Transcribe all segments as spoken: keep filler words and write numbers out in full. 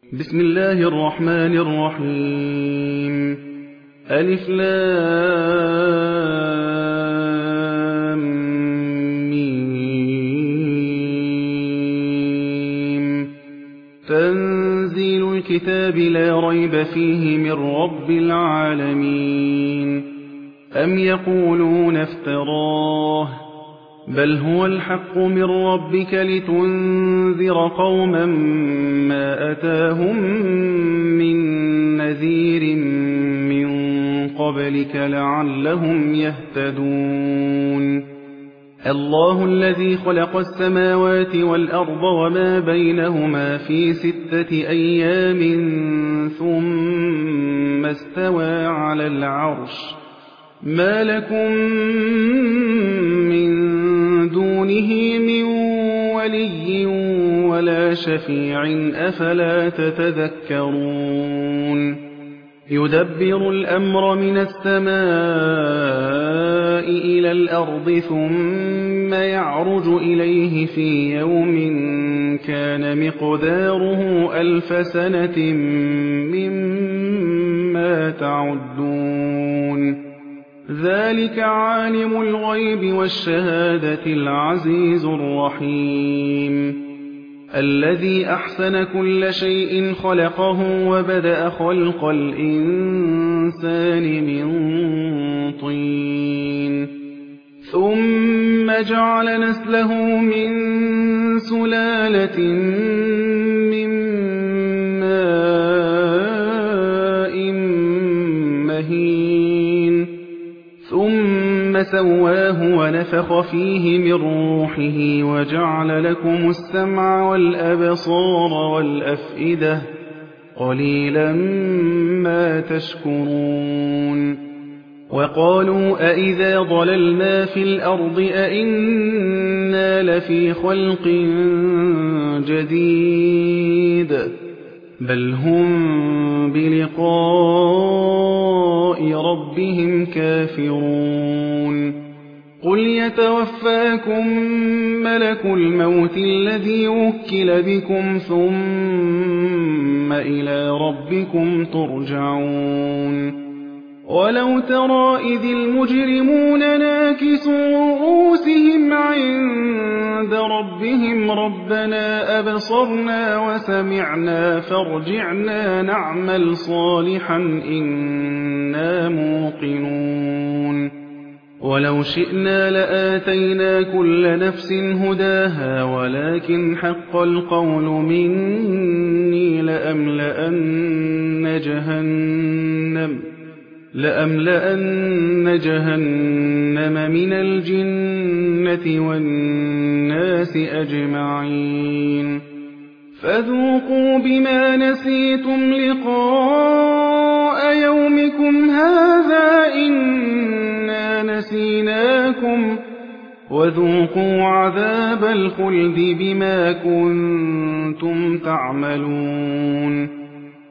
بسم الله الرحمن الرحيم ألف لام ميم تنزيل الكتاب لا ريب فيه من رب العالمين أم يقولون افتراه بل هو الحق من ربك لتنذر قوما ما أتاهم من نذير من قبلك لعلهم يهتدون الله الذي خلق السماوات والأرض وما بينهما في ستة أيام ثم استوى على العرش ما لكم من دونه من ولي ولا شفيع أفلا تتذكرون يدبر الأمر من السماء إلى الأرض ثم يعرج إليه في يوم كان مقداره ألف سنة مما تعدون ذلك عالم الغيب والشهادة العزيز الرحيم الذي أحسن كل شيء خلقه وبدأ خلق الإنسان من طين ثم جعل نسله من سلالة من ماء مهين ثم سواه ونفخ فيه من روحه وجعل لكم السمع والأبصار والأفئدة قليلا ما تشكرون وقالوا أئذا ضللنا في الأرض أئنا لفي خلق جديد بل هم بلقاء ربهم كافرون قل يتوفاكم ملك الموت الذي وكل بكم ثم إلى ربكم ترجعون ولو ترى إذ المجرمون ناكسوا رؤوسهم عند ربهم ربنا أبصرنا وسمعنا فارجعنا نعمل صالحا إنا موقنون ولو شئنا لآتينا كل نفس هداها ولكن حق القول مني لأملأن جهنم لأملأن جهنم من الجنة والناس أجمعين فذوقوا بما نسيتم لقاء يومكم هذا إنا نسيناكم وذوقوا عذاب الخلد بما كنتم تعملون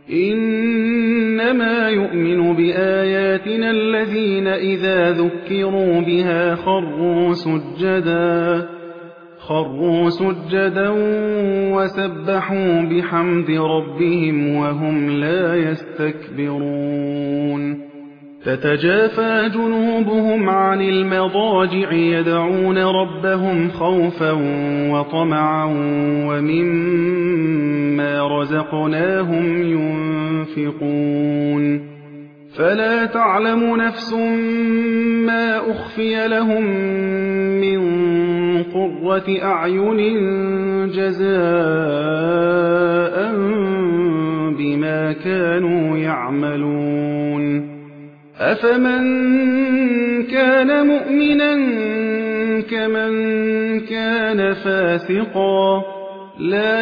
إنما يؤمن بآياتنا الذين إذا ذكروا بها خروا سجدا خروا سجدا وسبحوا بحمد ربهم وهم لا يستكبرون تتجافى جنوبهم عن المضاجع يدعون ربهم خوفا وطمعا ومما رزقناهم ينفقون فلا تعلم نفس ما أخفي لهم من قرة أعين جزاء بما كانوا يعملون أفمن كان مؤمنا كمن كان فاسقا لا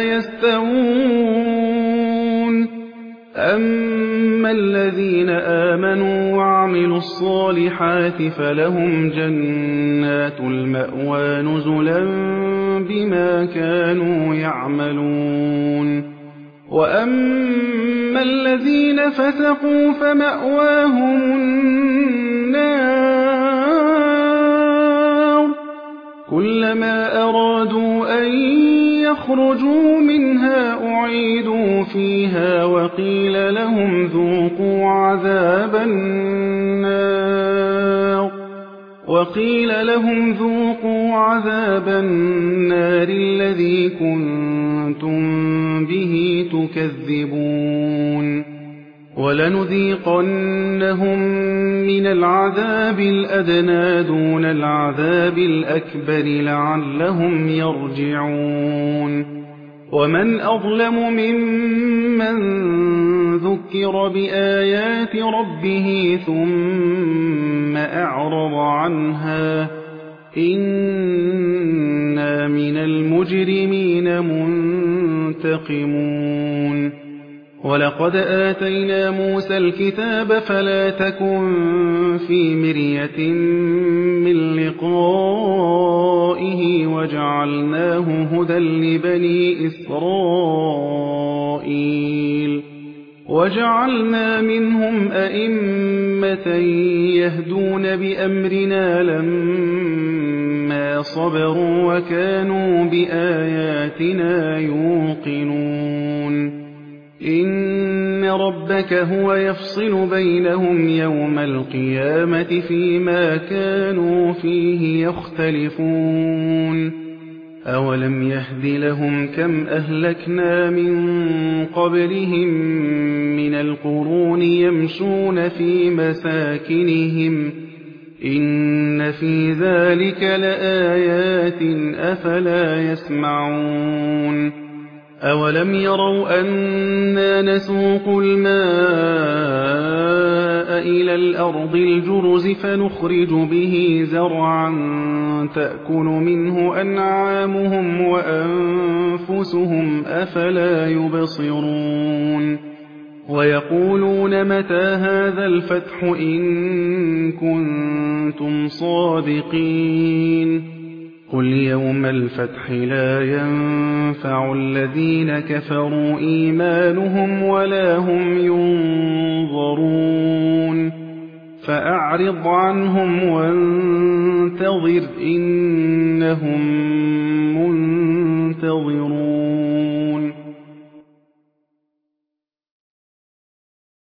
يستوون أما الذين آمنوا وعملوا الصالحات فلهم جنات المأوى نزلا بما كانوا يعملون وأما الذين فسقوا فمأواهم النار كلما أرادوا أن يخرجوا منها أعيدوا فسقوا فيها وقيل لهم ذوقوا عذاب النار وقيل لهم ذوقوا عذاب النار الذي كنتم به تكذبون ولنذيقنهم من العذاب الأدنى دون العذاب الأكبر لعلهم يرجعون ومن أظلم ممن ذكر بآيات ربه ثم أعرض عنها إنا من المجرمين منتقمون ولقد آتينا موسى الكتاب فلا تكن في مرية من لقائه وجعلناه هدى لبني إسرائيل وجعلنا منهم أئمة يهدون بأمرنا لما صبروا وكانوا بآياتنا يوقنون إن ربك هو يفصل بينهم يوم القيامة فيما كانوا فيه يختلفون أولم يهد لهم كم أهلكنا من قبلهم من القرون يمشون في مساكنهم إن في ذلك لآيات أفلا يسمعون أولم يروا أنا نسوق الماء إلى الأرض الجرز فنخرج به زرعا تأكل منه أنعامهم وأنفسهم أفلا يبصرون ويقولون متى هذا الفتح إن كنتم صادقين قل يوم الفتح لا ينفع الذين كفروا إيمانهم ولا هم ينظرون فأعرض عنهم وانتظر إنهم منتظرون